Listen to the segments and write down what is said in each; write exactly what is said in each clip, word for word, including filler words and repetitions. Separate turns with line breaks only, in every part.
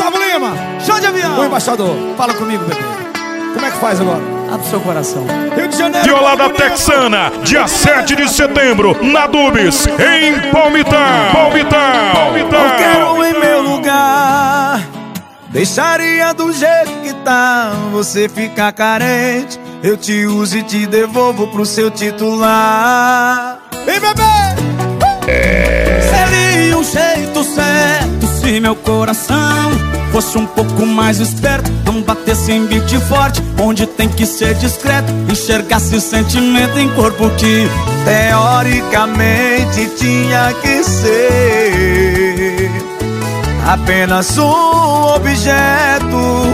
Gustavo Lima, show de avião. O embaixador, fala comigo, bebê. Como é que faz agora?
Abre seu coração.
Rio de Janeiro.
Violada Texana, dia sete de setembro, na Dubs, em Palmitão. Palmitão. Palmitão.
Qualquer um em meu lugar deixaria do jeito que tá. Você fica carente, eu te uso e te devolvo pro seu titular.
Vem, bebê!
Seria um jeito certo se meu coração fosse um pouco mais esperto, não batesse em beat forte, onde tem que ser discreto, enxergasse sentimento em corpo que
teoricamente tinha que ser apenas um objeto.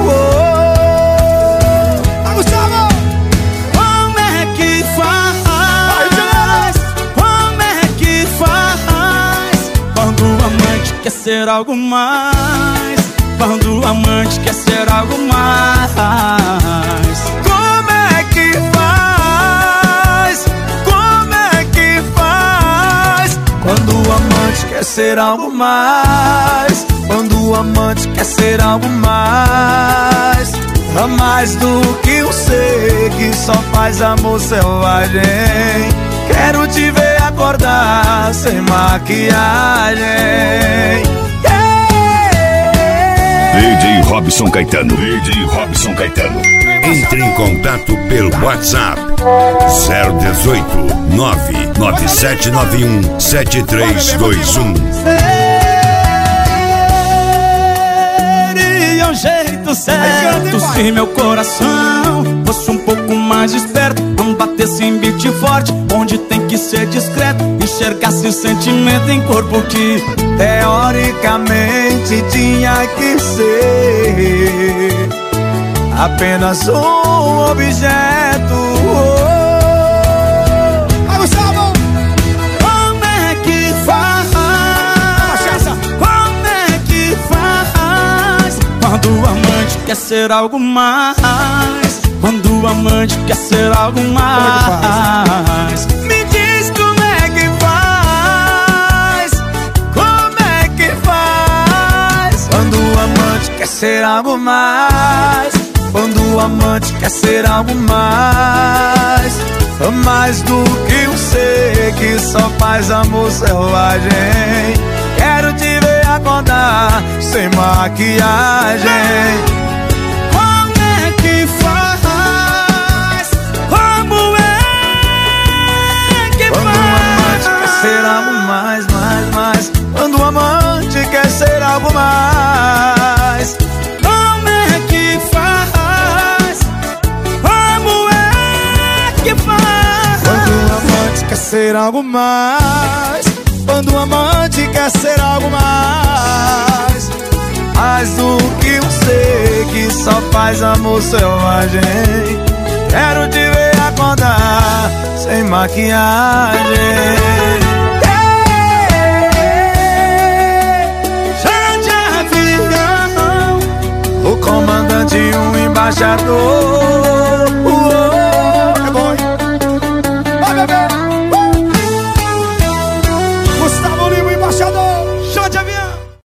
Ah, Gustavo!
Como é que faz? Como é que faz? Quando o amante quer ser algo mais? Quando o amante quer ser algo mais?
Como é que faz? Como é que faz? Quando o amante quer ser algo mais? Quando o amante quer ser algo mais? A mais do que um ser que só faz amor selvagem. Quero te ver acordar sem maquiagem.
D J Robson Caetano. D J Robson Caetano. Entre em contato pelo WhatsApp zero dezoito, nove nove sete nove um, sete três dois um.
Seria um jeito certo se meu coração fosse um pouco mais esperto, não batesse em beat forte, onde tem que ser discreto, enxergasse sentimento em corpo que
teoricamente tinha que ser apenas um objeto.
Ah, Gustavo!
Como é que faz? Como é que faz? Quando o amante quer ser algo mais? Quando o amante quer ser algo mais?
Me diz como é que faz? Como é que faz? Quando o amante quer ser algo mais? Quando o amante quer ser algo mais? Mais do que um ser que só faz amor selvagem. Quero te ver acordar sem maquiagem.
Como é que faz? Como é que
Quando
faz?
o amante quer ser algo mais, mais, mais. Quando o amante quer ser algo mais.
Como é que faz? Como é que faz?
Quando o amante quer ser algo mais. Quando o amante quer ser algo mais. Mais do que um ser que só faz amor selvagem. Quero te ver acordar sem maquiagem. Já de avião, o comandante e um embaixador.